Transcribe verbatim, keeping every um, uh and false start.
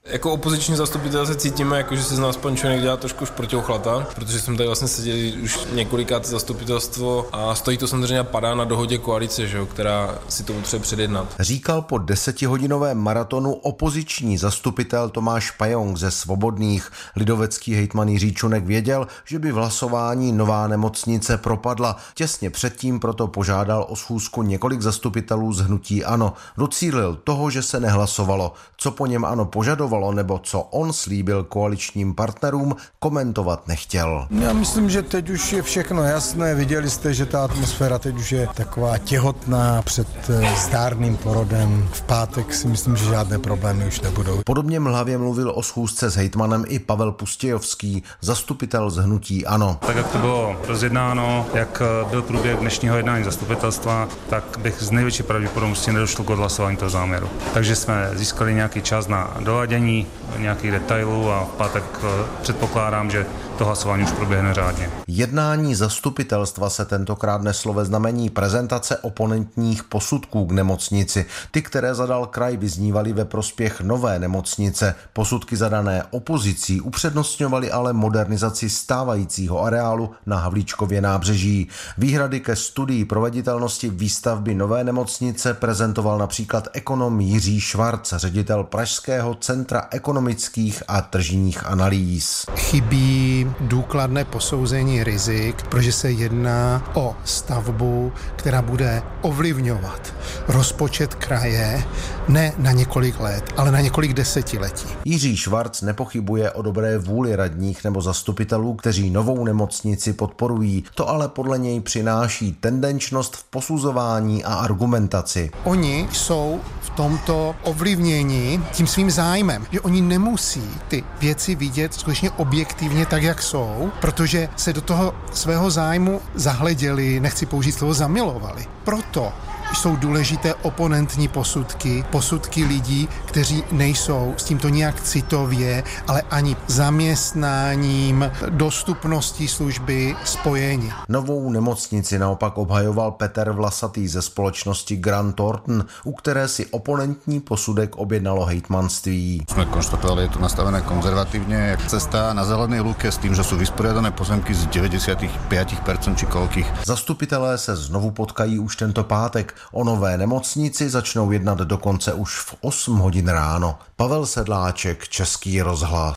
Jako opoziční zastupitel se cítíme, jako že se z nás pan Čunek dělá trošku šprťouchlata, protože jsme tady vlastně seděli už několikrát zastupitelstvo a stojí to samozřejmě padá na dohodě koalice, že jo, která si to potřebuje předjednat. Říkal po desetihodinovém maratonu opoziční zastupitel Tomáš Pajong ze Svobodných. Lidovecký hejtman Jiří Čunek věděl, že by v hlasování nová nemocnice propadla. Těsně předtím proto požádal o schůzku několik zastupitelů z hnutí ANO. Docílil toho, že se nehlasovalo. Co po něm ANO požadovalo nebo co on slíbil koaličním partnerům, komentovat nechtěl. Já myslím, že teď už je všechno jasné. Viděli jste, že ta atmosféra teď už je taková těhotná před zdárným porodem. V pátek si myslím, že žádné problémy už nebudou. Podobně mlhavě mluvil o schůzce s hejtmanem i Pavel Pustějovský, zastupitel z hnutí ANO. Tak jak to bylo rozjednáno, jak byl průběh dnešního jednání zastupitelstva, tak bych z největší pravděpodobností nedošlo k odhlasování toho záměru. Takže jsme získali nějaký čas na doladění nějakých detailů a v pátek předpokládám, že to hlasování už proběhne řádně. Jednání zastupitelstva se tentokrát neslo ve znamení prezentace oponentních posudků k nemocnici. Ty, které zadal kraj, vyznívaly ve prospěch nové nemocnice. Posudky zadané opozicí upřednostňovaly ale modernizaci stávajícího areálu na Havlíčkově nábřeží. Výhrady ke studii proveditelnosti výstavby nové nemocnice prezentoval například ekonom Jiří Švarc, ředitel Pražského centra ekonomických a tržních analýz. Chybí důkladné posouzení rizik, protože se jedná o stavbu, která bude ovlivňovat rozpočet kraje ne na několik let, ale na několik desetiletí. Jiří Švarc nepochybuje o dobré vůli radních nebo zastupitelů, kteří novou nemocnici podporují. To ale podle něj přináší tendenčnost v posuzování a argumentaci. Oni jsou v tomto ovlivnění tím svým zájmem, že oni nemusí ty věci vidět skutečně objektivně tak, jak jsou, protože se do toho svého zájmu zahleděli, nechci použít slovo zamilovali. Proto jsou důležité oponentní posudky, posudky lidí, kteří nejsou s tímto nějak citově, ale ani zaměstnáním, dostupností služby spojeni. Novou nemocnici naopak obhajoval Petr Vlasatý ze společnosti Grant Thornton, u které si oponentní posudek objednalo hejtmanství. Jsme konštatovali, je to nastavené konzervativně, jak cesta na zelené lúke s tím, že jsou vysporiadané pozemky z devadesát päť percent či koľkých. Zastupitelé se znovu potkají už tento pátek. O nové nemocnici začnou jednat dokonce už v osm hodin ráno. Pavel Sedláček, Český rozhlas.